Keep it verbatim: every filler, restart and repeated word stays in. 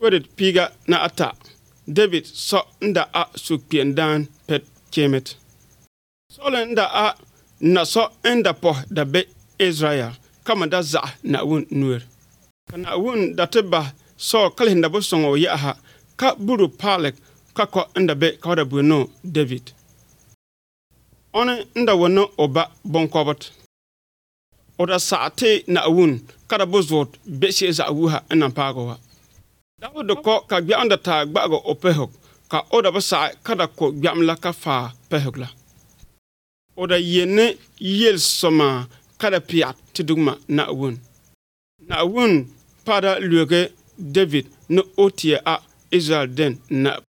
wedet piga na ata David so nda a sukpien dan pet kemet. Sole nda a na so nda po da be Israel kama da za na wun nuer. Kana wun da teba so kalhin da busongo ya ha ka buru palek ka ko nda be ka da bueno David. One nda wono oba bonkobot. Oda saate na wun kada bozot be se za wuha nan pagowa. Dawo do ko ka gya anda ta gbago opehok ka oda basa kada ko gyamla ka fa pehokla. Oda yene yel soma kada piat tidugma na wun. Na wun pada luege David no otie a Israel den na